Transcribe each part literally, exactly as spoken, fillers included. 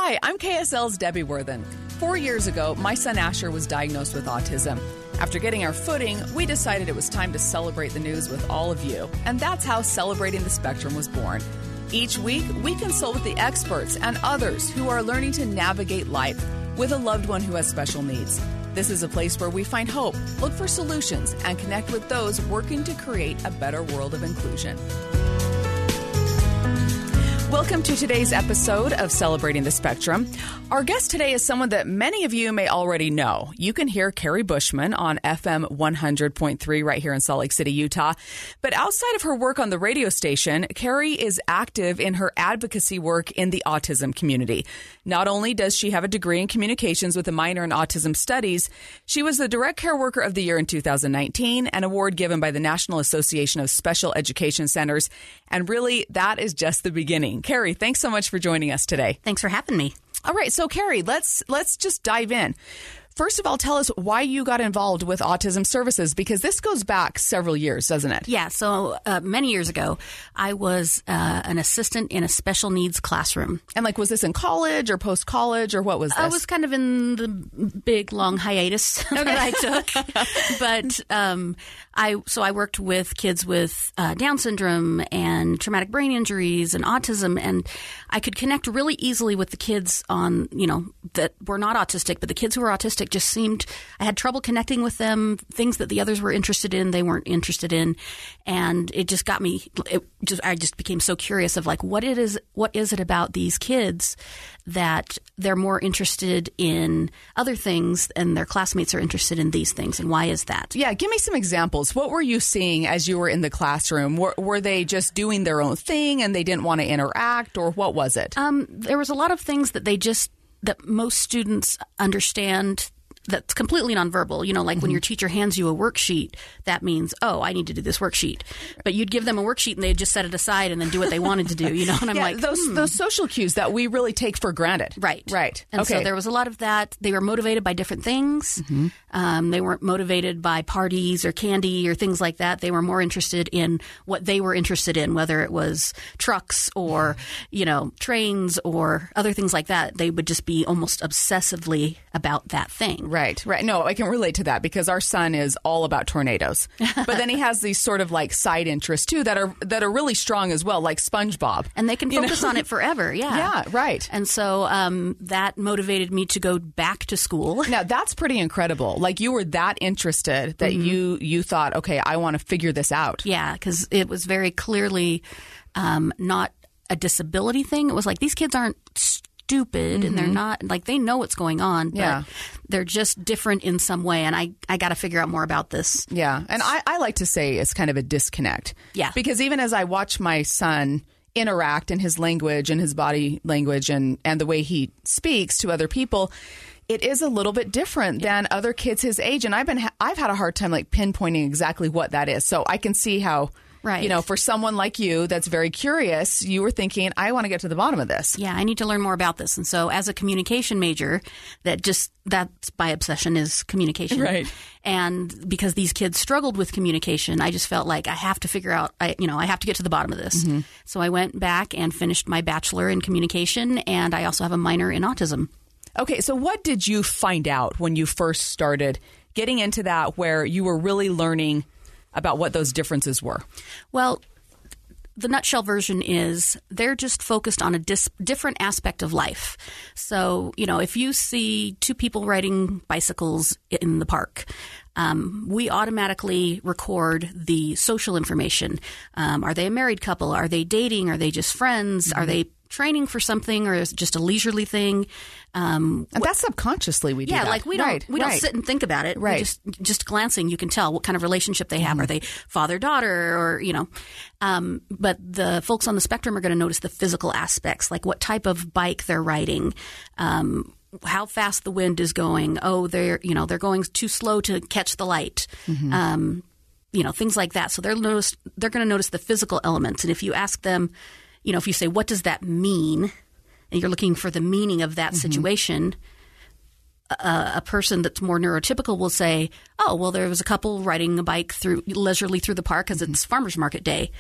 Hi, I'm K S L's Debbie Worthen. Four years ago, my son Asher was diagnosed with autism. After getting our footing, we decided it was time to celebrate the news with all of you. And that's how Celebrating the Spectrum was born. Each week, we consult with the experts and others who are learning to navigate life with a loved one who has special needs. This is a place where we find hope, look for solutions, and connect with those working to create a better world of inclusion. Welcome to today's episode of Celebrating the Spectrum. Our guest today is someone that many of you may already know. You can hear Carrie Bushman on F M one hundred point three right here in Salt Lake City, Utah. But outside of her work on the radio station, Carrie is active in her advocacy work in the autism community. Not only does she have a degree in communications with a minor in autism studies, she was the Direct Care Worker of the Year in two thousand nineteen, an award given by the National Association of Special Education Centers. And really, that is just the beginning. Carrie, thanks so much for joining us today. Thanks for having me. All right. So, Carrie, let's let's just dive in. First of all, tell us why you got involved with Autism Services, because this goes back several years, doesn't it? Yeah. So uh, many years ago, I was uh, an assistant in a special needs classroom. And like, was this in college or post-college or what was this? I was kind of in the big, long hiatus okay. that I took. But um, I so I worked with kids with uh, Down syndrome and traumatic brain injuries and autism. And I could connect really easily with the kids on, you know, that were not autistic, but the kids who were autistic just seemed, I had trouble connecting with them. Things that the others were interested in, they weren't interested in. And it just got me, it just, I just became so curious of like, what it is, what is it about these kids that they're more interested in other things and their classmates are interested in these things? And why is that? Yeah. Give me some examples. What were you seeing as you were in the classroom? Were, were they just doing their own thing and they didn't want to interact, or what was it? Um, there was a lot of things that they just, that most students understand that's completely nonverbal. You know, like mm-hmm. when your teacher hands you a worksheet, that means, oh, I need to do this worksheet. But you'd give them a worksheet and they'd just set it aside and then do what they wanted to do, you know? And I'm yeah, like, those hmm. those social cues that we really take for granted. Right. Right. And okay. so there was a lot of that. They were motivated by different things. Mm-hmm. Um, they weren't motivated by parties or candy or things like that. They were more interested in what they were interested in, whether it was trucks or, you know, trains or other things like that. They would just be almost obsessively about that thing. Right, right. No, I can relate to that because our son is all about tornadoes. But then he has these sort of like side interests too that are that are really strong as well, like SpongeBob. And they can you focus know? on it forever. Yeah. Yeah, right. And so um, that motivated me to go back to school. Now, that's pretty incredible. Like you were that interested that mm-hmm. you you thought, okay, I want to figure this out. Yeah, because it was very clearly um, not a disability thing. It was like these kids aren't stupid mm-hmm. and they're not like they know what's going on, but yeah. they're just different in some way. And I, I got to figure out more about this. Yeah. And I, I like to say it's kind of a disconnect. Yeah. Because even as I watch my son interact in his language and his body language and, and the way he speaks to other people, it is a little bit different yeah. than other kids his age. And I've been ha- I've had a hard time like pinpointing exactly what that is. So I can see how. Right. You know, for someone like you that's very curious, you were thinking, I want to get to the bottom of this. Yeah, I need to learn more about this. And so as a communication major, that just, that's my obsession is communication. Right. And because these kids struggled with communication, I just felt like I have to figure out, I, you know, I have to get to the bottom of this. Mm-hmm. So I went back and finished my bachelor in communication, and I also have a minor in autism. Okay, so what did you find out when you first started getting into that where you were really learning about what those differences were? Well, the nutshell version is they're just focused on a dis- different aspect of life. So, you know, if you see two people riding bicycles in the park, um, we automatically record the social information. Um, are they a married couple? Are they dating? Are they just friends? Mm-hmm. Are they training for something, or is it just a leisurely thing? Um, and that's subconsciously we do yeah, that. like we don't right, we right. don't sit and think about it. Right. We just just glancing, you can tell what kind of relationship they have. Mm-hmm. Are they father daughter, or you know? Um, but the folks on the spectrum are going to notice the physical aspects, like what type of bike they're riding. Um, how fast the wind is going. Oh, they're you know they're going too slow to catch the light. Mm-hmm. Um, you know, things like that. So they're notice they're going to notice the physical elements. And if you ask them, you know, if you say, what does that mean? And you're looking for the meaning of that mm-hmm. situation, a, a person that's more neurotypical will say, oh, well, there was a couple riding a bike through leisurely through the park because mm-hmm. it's farmer's market day.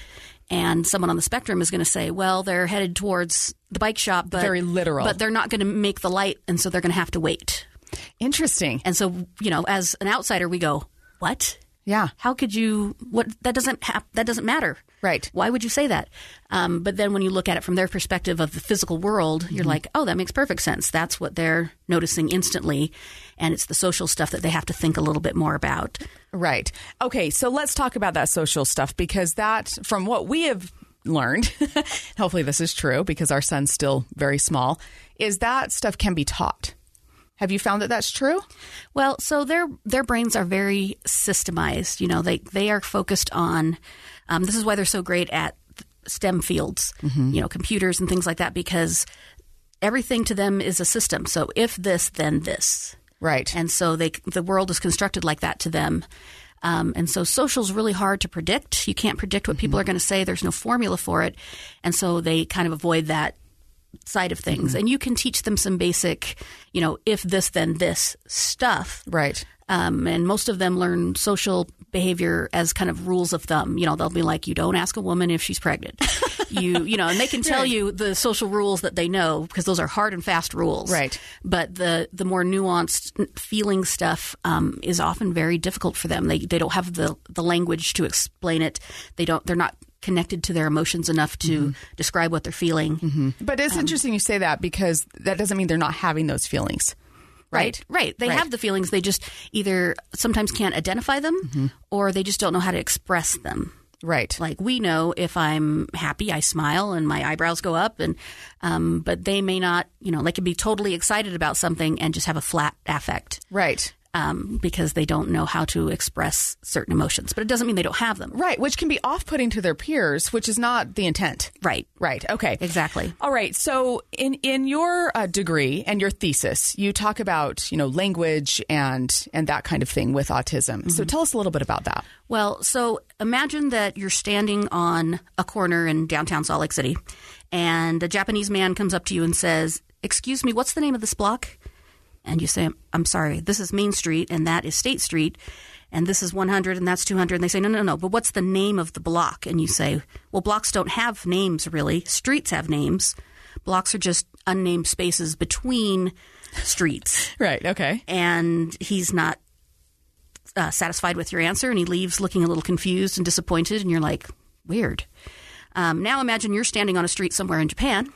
And someone on the spectrum is going to say, well, they're headed towards the bike shop, but very literal, but they're not going to make the light. And so they're going to have to wait. Interesting. And so, you know, as an outsider, we go, what? Yeah. How could you, what, that doesn't ha- that doesn't matter. Right. Why would you say that? Um, but then when you look at it from their perspective of the physical world, mm-hmm. you're like, oh, that makes perfect sense. That's what they're noticing instantly. And it's the social stuff that they have to think a little bit more about. Right. Okay. So let's talk about that social stuff, because that, from what we have learned, hopefully this is true because our son's still very small, is that stuff can be taught. Have you found that that's true? Well, so their their brains are very systemized. You know, they they are focused on. Um, this is why they're so great at STEM fields. Mm-hmm. You know, computers and things like that, because everything to them is a system. So if this, then this. Right. And so they the world is constructed like that to them. Um, and so social is really hard to predict. You can't predict what mm-hmm. people are going to say. There's no formula for it, and so they kind of avoid that side of things. Mm-hmm. And you can teach them some basic, you know, if this, then this stuff. Right. Um, and most of them learn social behavior as kind of rules of thumb. You know, they'll be like, you don't ask a woman if she's pregnant. you, you know, and they can tell right. you the social rules that they know, because those are hard and fast rules. Right. But the, the more nuanced feeling stuff um, is often very difficult for them. They they don't have the, the language to explain it. They don't, they're not connected to their emotions enough to mm-hmm. describe what they're feeling. Mm-hmm. But it's um, interesting you say that, because that doesn't mean they're not having those feelings. Right. Right. right. They right. have the feelings. They just either sometimes can't identify them mm-hmm. or they just don't know how to express them. Right. Like we know if I'm happy, I smile and my eyebrows go up, and um, but they may not, you know, they can be totally excited about something and just have a flat affect. Right. Um, because they don't know how to express certain emotions. But it doesn't mean they don't have them. Right, which can be off-putting to their peers, which is not the intent. Right. Right, okay. Exactly. All right, so in, in your uh, degree and your thesis, you talk about, you know, language and, and that kind of thing with autism. Mm-hmm. So tell us a little bit about that. Well, so imagine that you're standing on a corner in downtown Salt Lake City, and a Japanese man comes up to you and says, "Excuse me, what's the name of this block?" And you say, I'm sorry, this is Main Street and that is State Street and this is one hundred and that's two hundred. And they say, no, no, no, but what's the name of the block? And you say, well, blocks don't have names really. Streets have names. Blocks are just unnamed spaces between streets. Right, okay. And he's not uh, satisfied with your answer, and he leaves looking a little confused and disappointed, and you're like, weird. Um, now imagine you're standing on a street somewhere in Japan,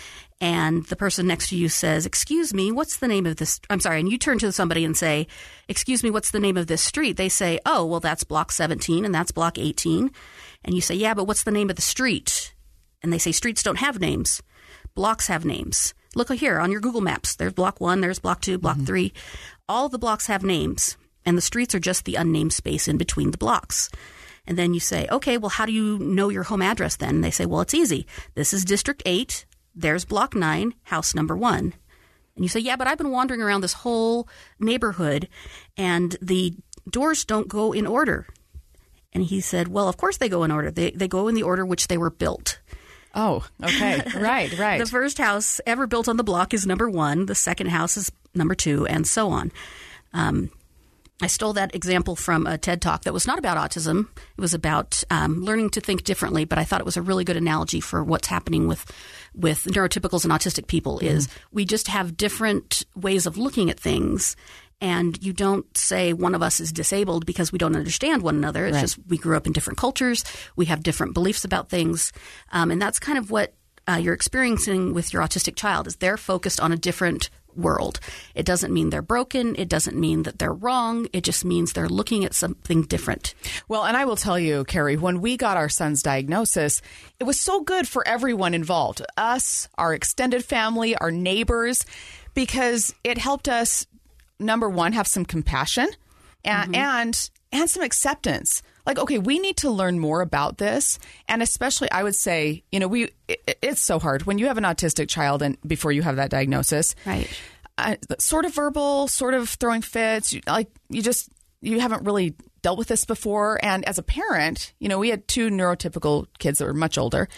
and the person next to you says, excuse me, what's the name of this? I'm sorry. And you turn to somebody and say, excuse me, what's the name of this street? They say, oh, well, that's block seventeen and that's block eighteen. And you say, yeah, but what's the name of the street? And they say, streets don't have names. Blocks have names. Look here on your Google Maps. There's block one, there's block two, block mm-hmm. three. All the blocks have names, and the streets are just the unnamed space in between the blocks. And then you say, okay, well, how do you know your home address then? And they say, well, it's easy. This is District eight. There's block nine, house number one. And you say, yeah, but I've been wandering around this whole neighborhood and the doors don't go in order. And he said, well, of course they go in order. They they go in the order which they were built. Oh, okay. Right, right. The first house ever built on the block is number one. The second house is number two, and so on. Um, I stole that example from a TED Talk that was not about autism. It was about um, learning to think differently, but I thought it was a really good analogy for what's happening with with neurotypicals and autistic people. Mm-hmm. Is we just have different ways of looking at things, and you don't say one of us is disabled because we don't understand one another. It's right. just we grew up in different cultures. We have different beliefs about things, um, and that's kind of what uh, you're experiencing with your autistic child is they're focused on a different world. It doesn't mean they're broken. It doesn't mean that they're wrong. It just means they're looking at something different. Well, and I will tell you, Carrie, when we got our son's diagnosis, it was so good for everyone involved, us, our extended family, our neighbors, because it helped us, number one, have some compassion and, mm-hmm. and, and some acceptance. Like, okay, we need to learn more about this. And especially, I would say, you know, we it, it's so hard when you have an autistic child and before you have that diagnosis. Right. Uh, sort of verbal, sort of throwing fits. You, like, you just, you haven't really dealt with this before. And as a parent, you know, we had two neurotypical kids that were much older.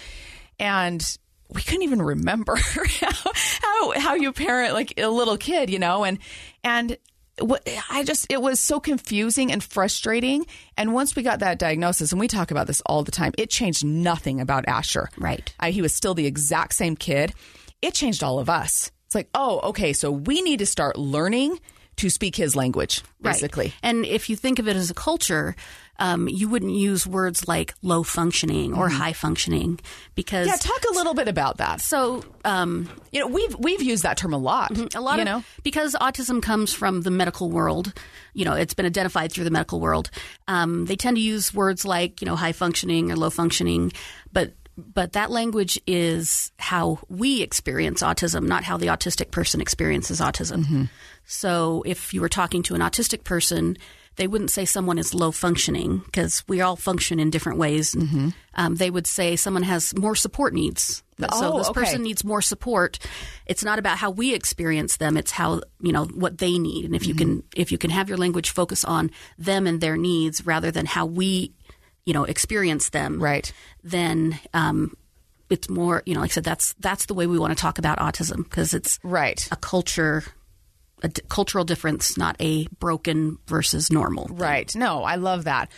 And we couldn't even remember how, how, how you parent like a little kid, you know, and, and I just, it was so confusing and frustrating. And once we got that diagnosis, and we talk about this all the time, it changed nothing about Asher. Right. I, he was still the exact same kid. It changed all of us. It's like, oh, okay, so we need to start learning to speak his language, basically. Right. And if you think of it as a culture, um, you wouldn't use words like low functioning or mm-hmm. high functioning because yeah, talk a little bit about that. So um, you know, we've we've used that term a lot. Mm-hmm. A lot you of know? Because autism comes from the medical world. You know, it's been identified through the medical world. Um, they tend to use words like you know high functioning or low functioning, but. But that language is how we experience autism, not how the autistic person experiences autism. Mm-hmm. So if you were talking to an autistic person, they wouldn't say someone is low functioning because we all function in different ways. Mm-hmm. Um, they would say someone has more support needs. Oh, so this okay. person needs more support. It's not about how we experience them. It's how, you know, what they need. And if mm-hmm. you can, if you can have your language focus on them and their needs rather than how we you know, experience them, right? Then um, it's more, you know, like I said, that's that's the way we want to talk about autism because it's right. a culture, a d- cultural difference, not a broken versus normal thing. Right. No, I love that.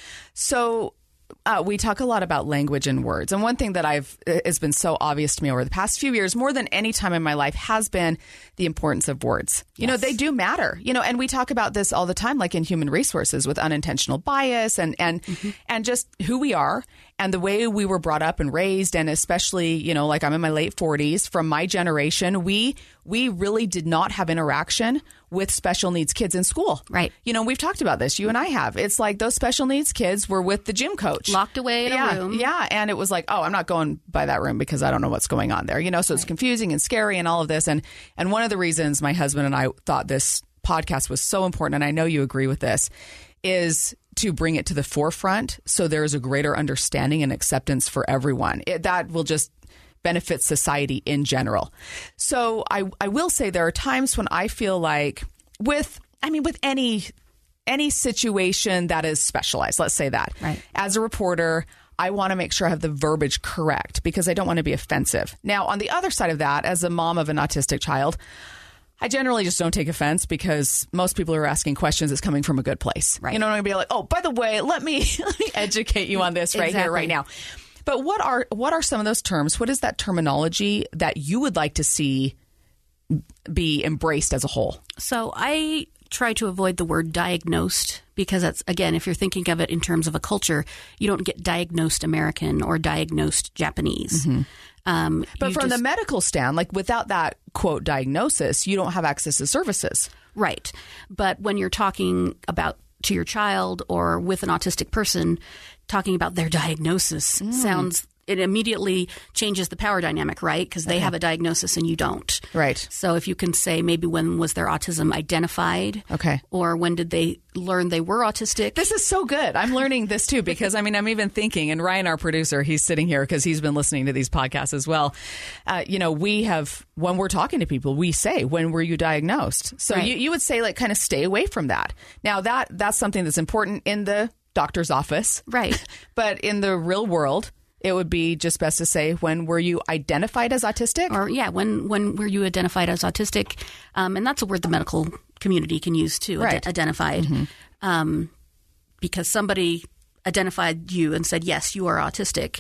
So uh, we talk a lot about language and words. And one thing that I've has been so obvious to me over the past few years, more than any time in my life, has been the importance of words. You yes. know, they do matter, you know, and we talk about this all the time, like in human resources with unintentional bias and, and, mm-hmm. and just who we are and the way we were brought up and raised. And especially, you know, like I'm in my late forties, from my generation, we, we really did not have interaction with special needs kids in school. Right. You know, we've talked about this. You and I have. It's like those special needs kids were with the gym coach. Locked away in yeah, a room. Yeah. And it was like, oh, I'm not going by that room because I don't know what's going on there. You know, so it's right. confusing and scary and all of this. And, and one of the reasons my husband and I thought this podcast was so important, and I know you agree with this, is to bring it to the forefront so there's a greater understanding and acceptance for everyone. It, that will just benefit society in general. So I, I will say there are times when I feel like with, I mean, with any any situation that is specialized, let's say that. Right. As a reporter, I want to make sure I have the verbiage correct because I don't want to be offensive. Now, on the other side of that, as a mom of an autistic child, I generally just don't take offense because most people who are asking questions is coming from a good place. Right. You know, I'm going to be like, oh, by the way, let me let me educate you on this right exactly. here, right now. But what are what are some of those terms? What is that terminology that you would like to see be embraced as a whole? So I try to avoid the word diagnosed because that's, again, if you're thinking of it in terms of a culture, you don't get diagnosed American or diagnosed Japanese. Mm-hmm. Um, but from just, the medical stand, like without that, quote, diagnosis, you don't have access to services. Right. But when you're talking about to your child or with an autistic person, talking about their diagnosis mm. sounds, it immediately changes the power dynamic, right? Because they okay. have a diagnosis and you don't. Right. So if you can say maybe when was their autism identified? Okay. Or when did they learn they were autistic? This is so good. I'm learning this too because, I mean, I'm even thinking, and Ryan, our producer, he's sitting here because he's been listening to these podcasts as well. Uh, you know, we have, when we're talking to people, we say, when were you diagnosed? So right. you, you would say, like, kind of stay away from that. Now, that that's something that's important in the doctor's office. Right. But in the real world, it would be just best to say, when were you identified as autistic? Or, yeah, when when were you identified as autistic? Um, and that's a word the medical community can use, too, right. ad- identified. Mm-hmm. Um, because somebody identified you and said, yes, you are autistic.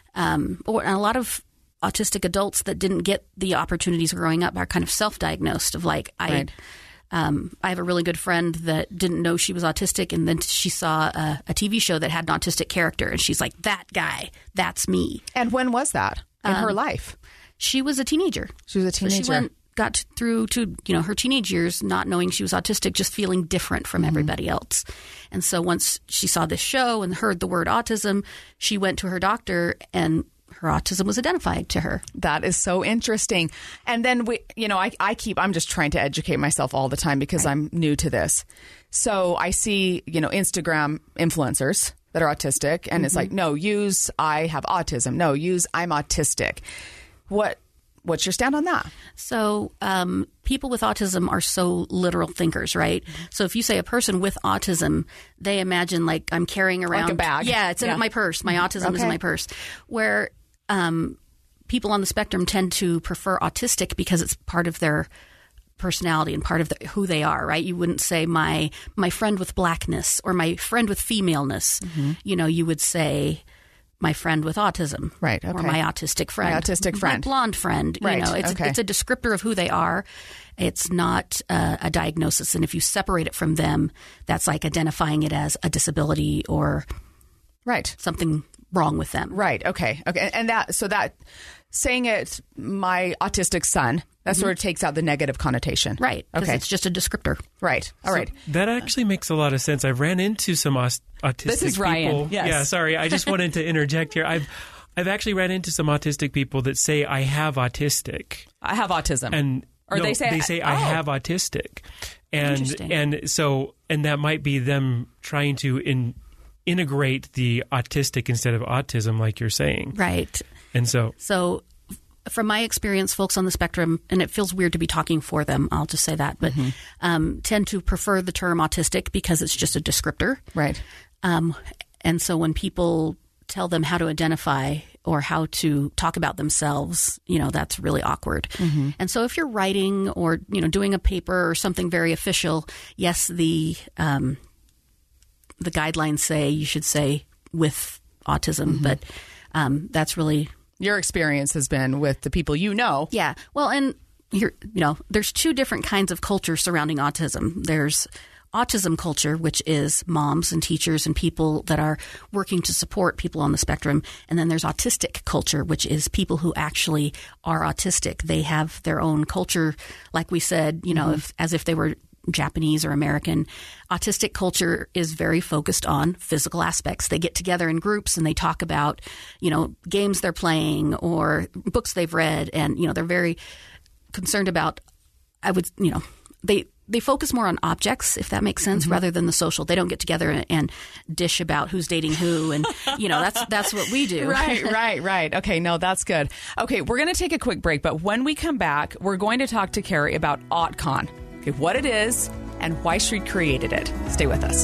Um, or and a lot of autistic adults that didn't get the opportunities growing up are kind of self-diagnosed of like, I... Right. Um, I have a really good friend that didn't know she was autistic, and then she saw a, a T V show that had an autistic character, and she's like, that guy, that's me. And when was that in um, her life? She was a teenager. She was a teenager. So she went, got through to, you know, her teenage years not knowing she was autistic, just feeling different from mm-hmm. everybody else. And so once she saw this show and heard the word autism, she went to her doctor and her autism was identified to her. That is so interesting. And then we, you know, I, I keep, I'm just trying to educate myself all the time because right. I'm new to this. So I see, you know, Instagram influencers that are autistic and mm-hmm. it's like, no, use I have autism. No, use I'm autistic. What, what's your stand on that? So um, people with autism are so literal thinkers, right? Mm-hmm. So if you say a person with autism, they imagine like I'm carrying around like a bag. Yeah, it's yeah. in my purse. My autism okay. is in my purse. Where um, people on the spectrum tend to prefer autistic because it's part of their personality and part of the, who they are, right? You wouldn't say my my friend with blackness or my friend with femaleness. Mm-hmm. You know, you would say my friend with autism, right? Okay. Or my autistic friend, my autistic friend, my blonde friend. Right. You know, it's okay. it's a descriptor of who they are. It's not uh, a diagnosis, and if you separate it from them, that's like identifying it as a disability or right something wrong with them. Right. Okay. Okay. And that so that saying it, my autistic son, that mm-hmm. sort of takes out the negative connotation. Right. Because okay. it's just a descriptor. Right. All so right. That actually makes a lot of sense. I've ran into some aus- autistic this is Ryan. people. Yes. Yeah, sorry. I just wanted to interject here. I've I've actually ran into some autistic people that say I have autistic. I have autism. And or no, they say they say oh. I have autistic. And and so and that might be them trying to in, integrate the autistic instead of autism, like you're saying. Right. And so So from my experience, folks on the spectrum, and it feels weird to be talking for them, I'll just say that, but mm-hmm. um, tend to prefer the term autistic because it's just a descriptor. Right. Um, and so when people tell them how to identify or how to talk about themselves, you know, that's really awkward. Mm-hmm. And so if you're writing or, you know, doing a paper or something very official, yes, the um, the guidelines say you should say with autism, mm-hmm. but um, that's really... Your experience has been with the people you know. Yeah. Well, and you're, you know, there's two different kinds of culture surrounding autism. There's autism culture, which is moms and teachers and people that are working to support people on the spectrum. And then there's autistic culture, which is people who actually are autistic. They have their own culture, like we said, you know, mm-hmm. if, as if they were Japanese or American. Autistic culture is very focused on physical aspects. They get together in groups and they talk about, you know, games they're playing or books they've read. And, you know, they're very concerned about, I would, you know, they they focus more on objects, if that makes sense, mm-hmm. rather than the social. They don't get together and, and dish about who's dating who. And, you know, that's that's what we do. Right, right, right. Okay, no, that's good. Okay, we're going to take a quick break. But when we come back, we're going to talk to Carrie about AuTCon. Okay, what it is and why she created it. Stay with us.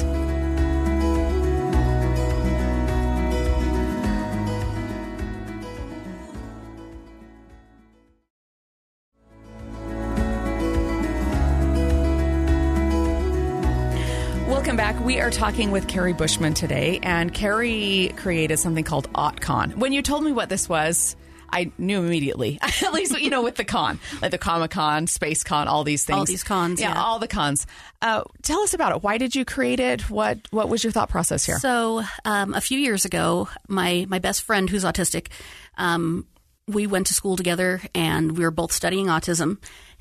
Welcome back. We are talking with Carrie Bushman today, and Carrie created something called AuTCon. When you told me what this was, I knew immediately, at least, you know, with the con, like the Comic-Con, Space Con, all these things. All these cons, yeah. yeah. all the cons. Uh, tell us about it. Why did you create it? What What was your thought process here? So um, a few years ago, my, my best friend who's autistic, um, we went to school together, and we were both studying autism.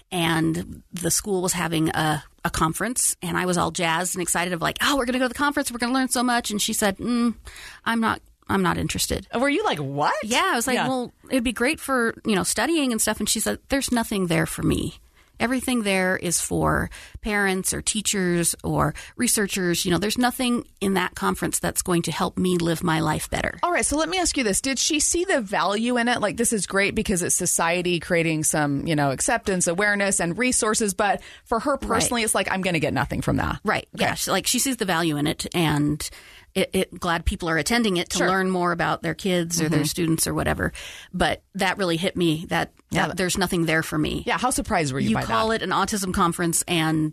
And the school was having a, a conference, and I was all jazzed and excited of like, oh, we're going to go to the conference. We're going to learn so much. And she said, mm, I'm not I'm not interested. Were you like, what? Yeah. I was like, yeah. well, it'd be great for, you know, studying and stuff. And she said, there's nothing there for me. Everything there is for parents or teachers or researchers. You know, there's nothing in that conference that's going to help me live my life better. All right. So let me ask you this. Did she see the value in it? Like, this is great because it's society creating some, you know, acceptance, awareness, and resources. But for her personally, right. it's like, I'm going to get nothing from that. Right. Okay. Yeah. She, like, she sees the value in it, and It, it, glad people are attending it to sure. learn more about their kids or mm-hmm. their students or whatever. But that really hit me, that, that yeah. there's nothing there for me. Yeah, how surprised were you, you by that? You call it an autism conference and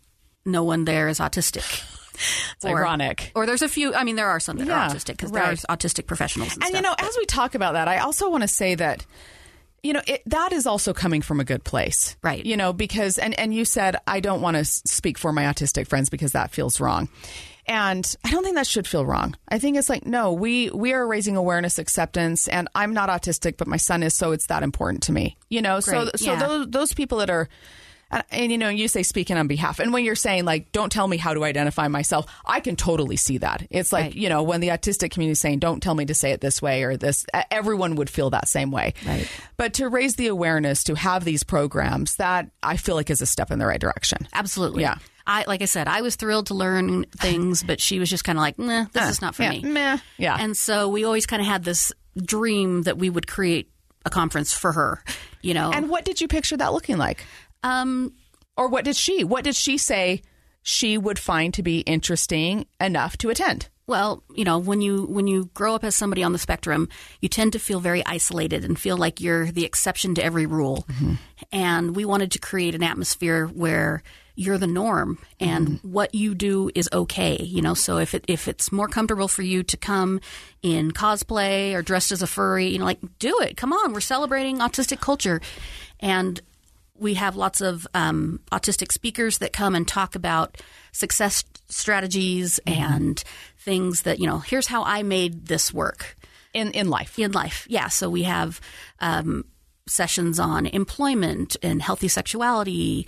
no one there is autistic. It's or, ironic. Or there's a few, I mean, there are some that yeah, are autistic because right. there are autistic professionals and, and stuff. And, you know, but. as we talk about that, I also want to say that, you know, it, that is also coming from a good place. Right. You know, because, and, and you said, I don't want to speak for my autistic friends because that feels wrong. And I don't think that should feel wrong. I think it's like, no, we, we are raising awareness, acceptance, and I'm not autistic, but my son is, so it's that important to me. You know, Great. so so yeah. those those people that are, and, and you know, you say speaking on behalf, and when you're saying like, don't tell me how to identify myself, I can totally see that. It's like, right. you know, when the autistic community is saying, don't tell me to say it this way or this, everyone would feel that same way. Right. But to raise the awareness, to have these programs, that I feel like is a step in the right direction. Absolutely. Yeah. I, like I said, I was thrilled to learn things, but she was just kind of like, nah, this uh, is not for yeah, me. Meh. Yeah. And so we always kind of had this dream that we would create a conference for her, you know. And what did you picture that looking like? Um, or what did she, what did she say she would find to be interesting enough to attend? Well, you know, when you when you grow up as somebody on the spectrum, you tend to feel very isolated and feel like you're the exception to every rule. Mm-hmm. And we wanted to create an atmosphere where you're the norm and mm-hmm. what you do is okay. You know, so if it if it's more comfortable for you to come in cosplay or dressed as a furry, you know, like do it. Come on, we're celebrating autistic culture. And we have lots of um, autistic speakers that come and talk about success strategies mm-hmm. and things that, you know, here's how I made this work. In in life. In life, yeah. So we have um, sessions on employment and healthy sexuality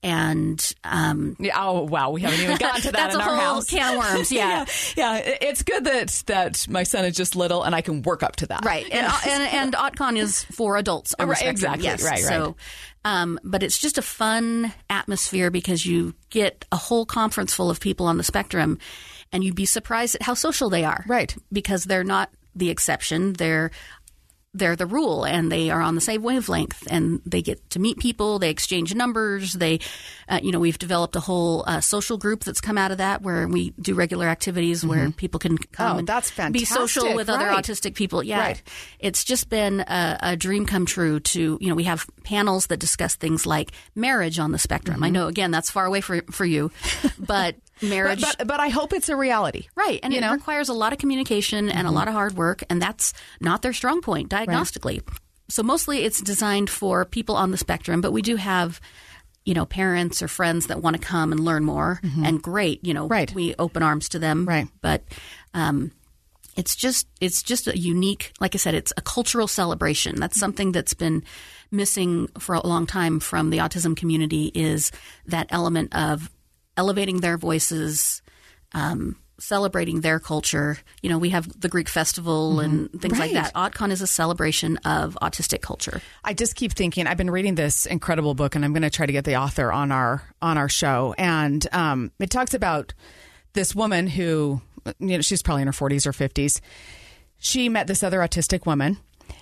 and um, yeah, oh wow, we haven't even gotten to that that's in a our whole house. Can of worms, yeah. yeah, yeah. It's good that that my son is just little and I can work up to that, right? And yeah. and, and OttCon is for adults, on the right, exactly, yes. right, right. So, um, but it's just a fun atmosphere because you get a whole conference full of people on the spectrum, and you'd be surprised at how social they are, right? Because they're not the exception; they're they're the rule, and they are on the same wavelength, and they get to meet people. They exchange numbers. They, uh, you know, we've developed a whole uh, social group that's come out of that, where we do regular activities mm-hmm. where people can come oh, and that's fantastic. be social with right. other autistic people. Yeah, right. It's just been a, a dream come true. To you know, we have panels that discuss things like marriage on the spectrum. Mm-hmm. I know, again, that's far away for for you, but. Marriage, but, but, but I hope it's a reality, right? And you it know? requires a lot of communication and mm-hmm. a lot of hard work, and that's not their strong point diagnostically. Right. So mostly it's designed for people on the spectrum, but we do have, you know, parents or friends that want to come and learn more, mm-hmm. and great, you know, right. we open arms to them, right? But um, it's just it's just a unique, like I said, it's a cultural celebration. That's something that's been missing for a long time from the autism community, is that element of elevating their voices, um, celebrating their culture. You know, we have the Greek festival mm-hmm. and things right. like that. OttCon is a celebration of autistic culture. I just keep thinking, I've been reading this incredible book, and I'm going to try to get the author on our on our show. And um, it talks about this woman who, you know, she's probably in her forties or fifties. She met this other autistic woman,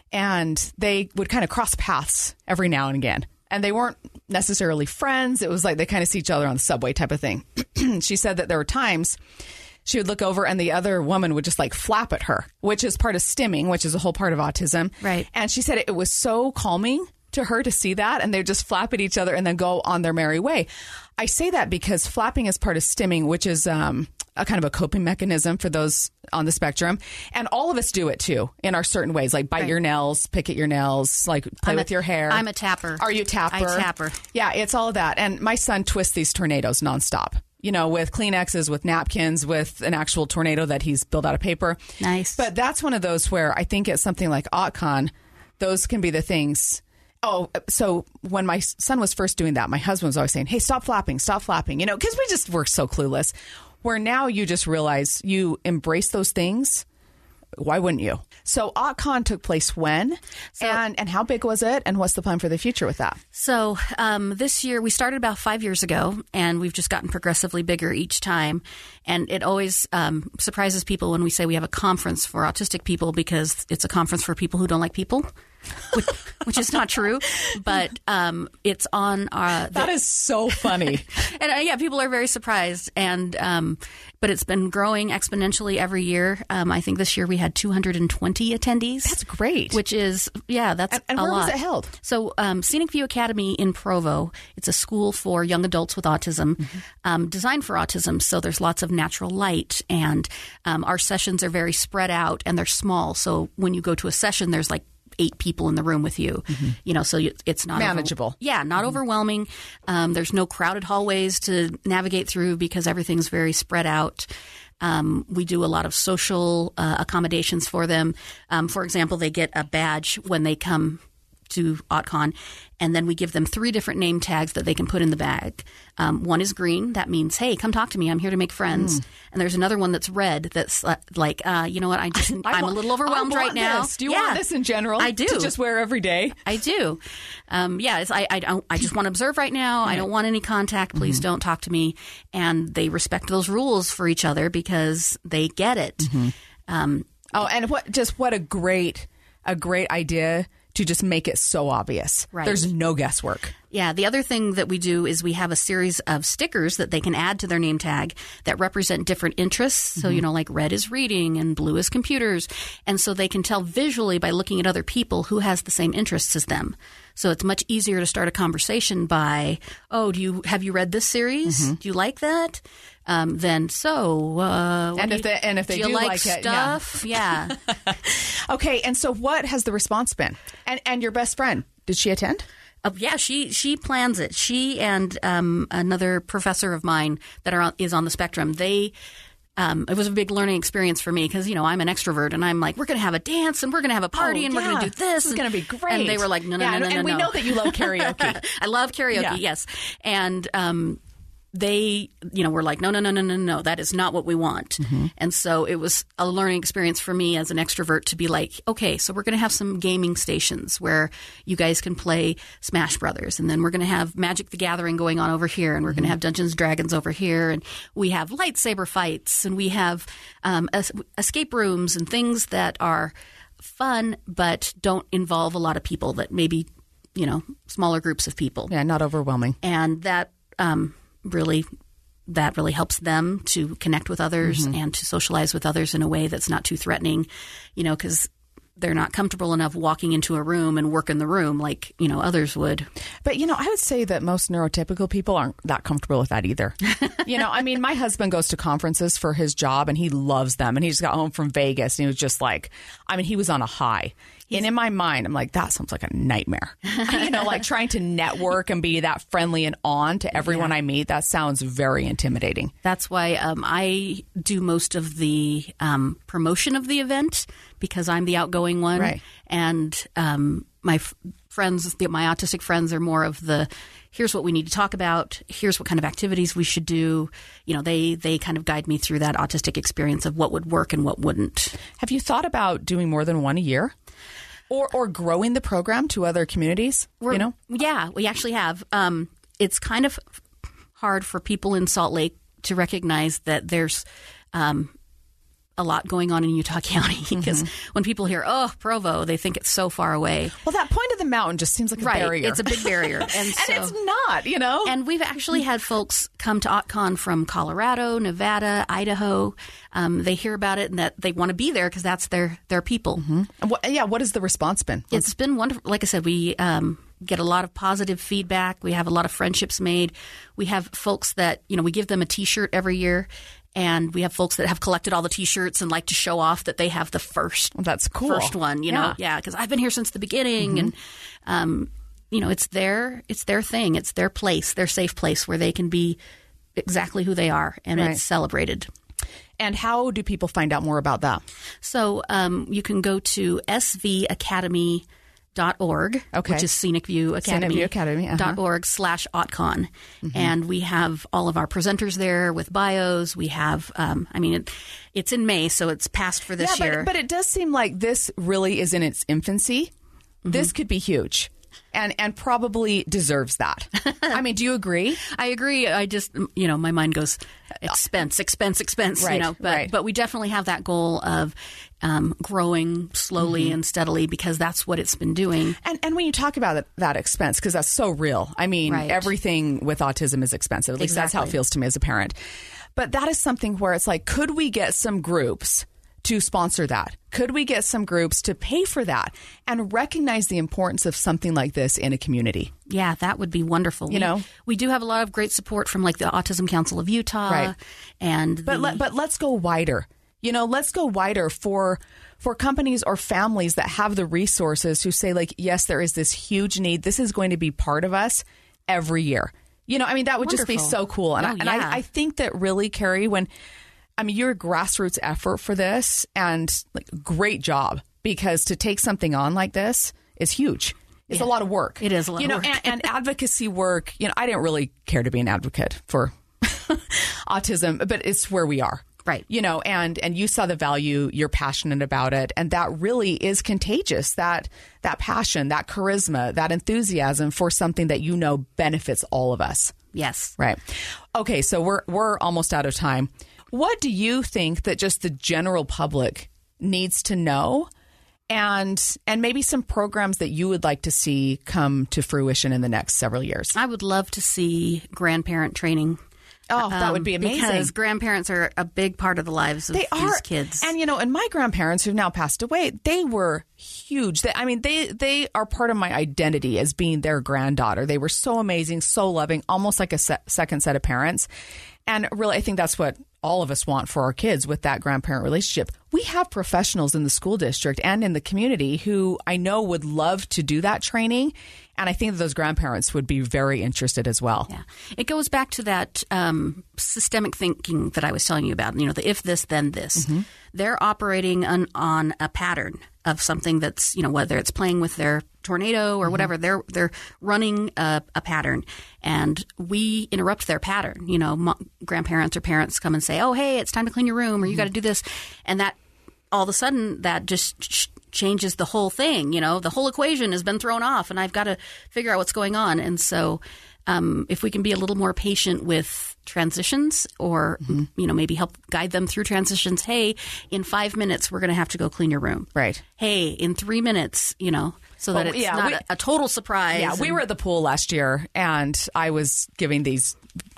and they would kind of cross paths every now and again. And they weren't necessarily friends. It was like they kind of see each other on the subway type of thing. She said that there were times she would look over and the other woman would just like flap at her, which is part of stimming, which is a whole part of autism. Right. And she said it was so calming to her to see that, and they just flap at each other and then go on their merry way. I say that because flapping is part of stimming, which is um, a kind of a coping mechanism for those on the spectrum. And all of us do it too in our certain ways, like bite right. your nails, pick at your nails, like play I'm with a, your hair. I'm a tapper. Are you a tapper? I tapper. Yeah, it's all of that. And my son twists these tornadoes nonstop. You know, with Kleenexes, with napkins, with an actual tornado that he's built out of paper. Nice. But that's one of those where I think it's something like OttCon, those can be the things. Oh, so when my son was first doing that, my husband was always saying, hey, stop flapping, stop flapping, you know, because we just were so clueless. Where now you just realize you embrace those things. Why wouldn't you? So OttCon took place when? So, and and how big was it? And what's the plan for the future with that? So um, this year, we started about five years ago, and we've just gotten progressively bigger each time. And it always um, surprises people when we say we have a conference for autistic people, because it's a conference for people who don't like people. which, which is not true, but um, it's on. Uh, the, that is so funny, and uh, yeah, people are very surprised. And um, but it's been growing exponentially every year. Um, I think this year we had two hundred twenty attendees. That's great. Which is yeah, that's and, and a where lot. was it held? So um, Scenic View Academy in Provo. It's a school for young adults with autism, mm-hmm. um, designed for autism. So there's lots of natural light, and um, our sessions are very spread out and they're small. So when you go to a session, there's like eight people in the room with you, mm-hmm. you know, so you, it's not manageable. Over, yeah, not mm-hmm. overwhelming. Um, there's no crowded hallways to navigate through because everything's very spread out. Um, we do a lot of social uh, accommodations for them. Um, for example, they get a badge when they come to OttCon, and then we give them three different name tags that they can put in the bag. Um, one is green. That means, hey, come talk to me. I'm here to make friends. Mm. And there's another one that's red. That's uh, like, uh, you know what? I just, I I'm want, a little overwhelmed right now. This. Do you yeah, want this in general? I do. To just wear every day? I do. Um, yeah, it's, I, I, don't, I just want to observe right now. Right. I don't want any contact. Please mm-hmm. don't talk to me. And they respect those rules for each other because they get it. Mm-hmm. Um, oh, and what just what a great, a great idea to just make it so obvious. Right. There's no guesswork. Yeah, the other thing that we do is we have a series of stickers that they can add to their name tag that represent different interests. Mm-hmm. So, you know, like red is reading and blue is computers. And so they can tell visually by looking at other people who has the same interests as them. So it's much easier to start a conversation by, oh, do you have you read this series? Mm-hmm. Do you like that? Um, then so, uh, and if you, they and if they do, do you like, like stuff, it, yeah. yeah. Okay, and so what has the response been? And and your best friend, did she attend? Uh, yeah, she she plans it. She and um, another professor of mine that are on, is on the spectrum. They. Um, it was a big learning experience for me because, you know, I'm an extrovert and I'm like, we're going to have a dance and we're going to have a party oh, and yeah. we're going to do this. This is going to be great. And they were like, no, no, yeah, no, no, and, no, and no. we know that you love karaoke. I love karaoke, yeah. yes. And um, they, you know, were like, no, no, no, no, no, no, that is not what we want. Mm-hmm. And so it was a learning experience for me as an extrovert to be like, okay, so we're going to have some gaming stations where you guys can play Smash Brothers. And then we're going to have Magic the Gathering going on over here. And we're mm-hmm. going to have Dungeons and Dragons over here. And we have lightsaber fights. And we have um, es- escape rooms and things that are fun but don't involve a lot of people, that maybe, you know, smaller groups of people. Yeah, not overwhelming. And that um, really that really helps them to connect with others mm-hmm. and to socialize with others in a way that's not too threatening, you know, because they're not comfortable enough walking into a room and work in the room like, you know, others would. But, you know, I would say that most neurotypical people aren't that comfortable with that either. You know, I mean, my husband goes to conferences for his job and he loves them. And he just got home from Vegas and he was just like, I mean, he was on a high. And in my mind, I'm like, that sounds like a nightmare. You know, like trying to network and be that friendly and on to everyone yeah. I meet. That sounds very intimidating. That's why um, I do most of the um, promotion of the event because I'm the outgoing one. Right. And um, my f- friends, the, my autistic friends are more of the, here's what we need to talk about. Here's what kind of activities we should do. You know, they, they kind of guide me through that autistic experience of what would work and what wouldn't. Have you thought about doing more than one a year? Or or growing the program to other communities, We're, you know? Yeah, we actually have. Um, it's kind of hard for people in Salt Lake to recognize that there's um, a lot going on in Utah County because mm-hmm. when people hear, oh, Provo, they think it's so far away. Well, that point of the mountain just seems like a right. barrier. It's a big barrier. And, and so, it's not, you know? And we've actually had folks come to OtCon from Colorado, Nevada, Idaho. Um, they hear about it and that they want to be there because that's their, their people. Mm-hmm. And what, yeah, what has the response been? What's... It's been wonderful. Like I said, we um, get a lot of positive feedback. We have a lot of friendships made. We have folks that, you know, we give them a T-shirt every year. And we have folks that have collected all the T-shirts and like to show off that they have the first. Well, that's cool. First one, you yeah. know, yeah, because I've been here since the beginning, mm-hmm. and um, you know, it's their it's their thing, it's their place, their safe place where they can be exactly who they are, and right. it's celebrated. And how do people find out more about that? So um, you can go to S V Academy dot org, okay. which is Scenic View Academy. Scenic View Academy. Uh-huh. Dot org slash OtCon. Mm-hmm. And we have all of our presenters there with bios. We have, um, I mean, it, it's in May, so it's past for this yeah, year. But, but it does seem like this really is in its infancy. Mm-hmm. This could be huge. And and probably deserves that. I mean, do you agree? I agree. I just, you know, my mind goes expense, expense, expense, right, you know. But right. but we definitely have that goal of um, growing slowly mm-hmm. and steadily because that's what it's been doing. And and when you talk about that, that expense, because that's so real. I mean, right. everything with autism is expensive. At least exactly. that's how it feels to me as a parent. But that is something where it's like, could we get some groups to sponsor that? Could we get some groups to pay for that and recognize the importance of something like this in a community? Yeah, that would be wonderful. You we, know, we do have a lot of great support from like the Autism Council of Utah, right? And but the, let, but let's go wider. You know, let's go wider for for companies or families that have the resources who say like, yes, there is this huge need. This is going to be part of us every year. You know, I mean, that would wonderful. just be so cool. And, oh, I, and yeah. I, I think that really, Carrie, when I mean, you're a grassroots effort for this, and like great job, because to take something on like this is huge. It's yeah. a lot of work. It is a lot you of know, work. and, and advocacy work. You know, I didn't really care to be an advocate for autism, but it's where we are. Right. You know, and and you saw the value, you're passionate about it. And that really is contagious, that that passion, that charisma, that enthusiasm for something that you know benefits all of us. Yes. Right. Okay, so we're we're almost out of time. What do you think that just the general public needs to know and and maybe some programs that you would like to see come to fruition in the next several years. I would love to see grandparent training. Oh, that would be amazing. Um, because grandparents are a big part of the lives of they these are. kids. And, you know, and my grandparents who've now passed away, they were huge. They, I mean, they, they are part of my identity as being their granddaughter. They were so amazing, so loving, almost like a se- second set of parents. And really, I think that's what all of us want for our kids with that grandparent relationship. We have professionals in the school district and in the community who I know would love to do that training. And I think that those grandparents would be very interested as well. Yeah. It goes back to that um, systemic thinking that I was telling you about, you know, the if this, then this. Mm-hmm. They're operating on, on a pattern of something that's, you know, whether it's playing with their tornado or mm-hmm. whatever, they're they're running a, a pattern. And we interrupt their pattern. You know, mo- grandparents or parents come and say, oh, hey, it's time to clean your room or you mm-hmm. got to do this. And that all of a sudden that just ch- changes the whole thing. You know, the whole equation has been thrown off and I've got to figure out what's going on. And so um, if we can be a little more patient with transitions or, mm-hmm. you know, maybe help guide them through transitions. Hey, in five minutes, we're going to have to go clean your room. Right. Hey, in three minutes, you know, so that well, it's yeah, not we, a, a total surprise. Yeah, and, we were at the pool last year and I was giving these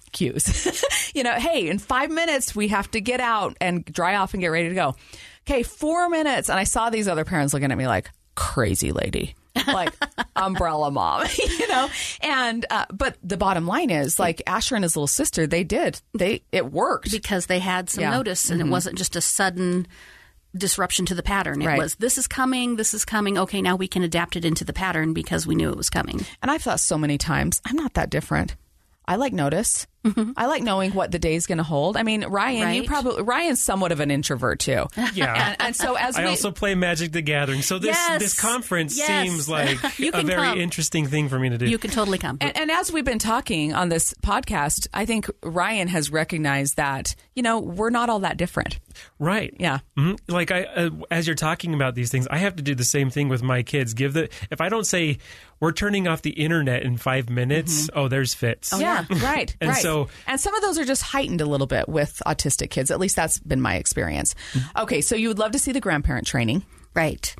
cues. You know, hey, in five minutes, we have to get out and dry off and get ready to go. Okay, four minutes. And I saw these other parents looking at me like, crazy lady. Like umbrella mom, you know, and uh, but the bottom line is like Asher and his little sister, they did they it worked because they had some yeah. notice and mm-hmm. it wasn't just a sudden disruption to the pattern. It right. was this is coming, this is coming. OK, now we can adapt it into the pattern because we knew it was coming. And I've thought so many times, I'm not that different. I like notice. Mm-hmm. I like knowing what the day's going to hold. I mean, Ryan, right. you probably Ryan's somewhat of an introvert too. Yeah, and, and so as I we, also play Magic the Gathering, so this yes. this conference yes. seems like a very come. interesting thing for me to do. You can totally come. And, and as we've been talking on this podcast, I think Ryan has recognized that you know we're not all that different. Right. Yeah. Mm-hmm. Like I, uh, as you're talking about these things, I have to do the same thing with my kids. Give the if I don't say we're turning off the internet in five minutes, mm-hmm. oh, there's fits. Oh, yeah. Right. and right. so, and some of those are just heightened a little bit with autistic kids. At least that's been my experience. Mm-hmm. Okay, so you would love to see the grandparent training, right?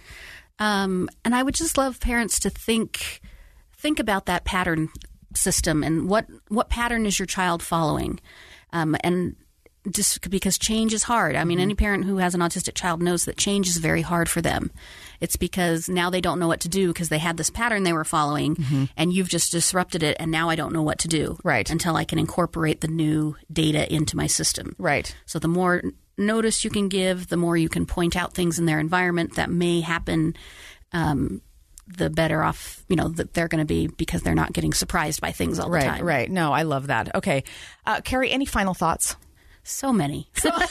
Um, and I would just love parents to think think about that pattern system and what what pattern is your child following, um, and. Just because change is hard. I mean, mm-hmm. any parent who has an autistic child knows that change is very hard for them. It's because now they don't know what to do because they had this pattern they were following mm-hmm. and you've just disrupted it and now I don't know what to do. Right. Until I can incorporate the new data into my system. Right. So the more notice you can give, the more you can point out things in their environment that may happen, um, the better off, you know, that they're going to be because they're not getting surprised by things all right, the time. Right. No, I love that. Okay. Uh, Carrie, any final thoughts? So many.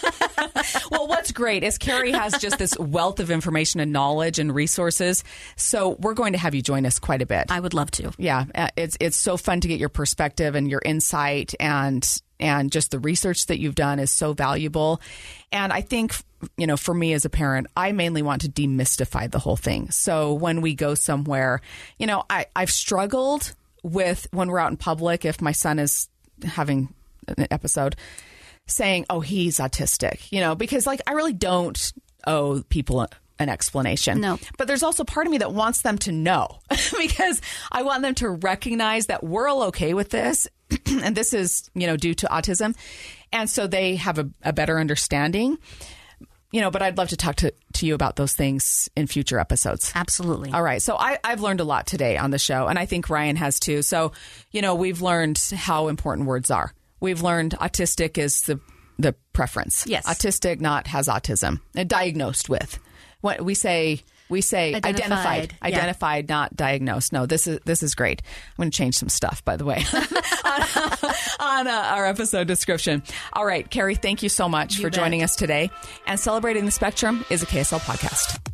Well, what's great is Carrie has just this wealth of information and knowledge and resources. So we're going to have you join us quite a bit. I would love to. Yeah. It's it's so fun to get your perspective and your insight and and just the research that you've done is so valuable. And I think, you know, for me as a parent, I mainly want to demystify the whole thing. So when we go somewhere, you know, I, I've struggled with when we're out in public, if my son is having an episode, saying, oh, he's autistic, you know, because like I really don't owe people a, an explanation. No. But there's also part of me that wants them to know because I want them to recognize that we're all okay with this. And this is, you know, due to autism. And so they have a, a better understanding, you know, but I'd love to talk to, to you about those things in future episodes. Absolutely. All right. So I, I've learned a lot today on the show, and I think Ryan has too. So, you know, we've learned how important words are. We've learned autistic is the the preference. Yes. Autistic, not has autism. And diagnosed with. What we say we say identified. Identified, Yeah. identified not diagnosed. No, this is this is great. I'm going to change some stuff, by the way, on, on uh, our episode description. All right, Carrie, thank you so much You for bet. joining us today. And Celebrating the Spectrum is a K S L podcast.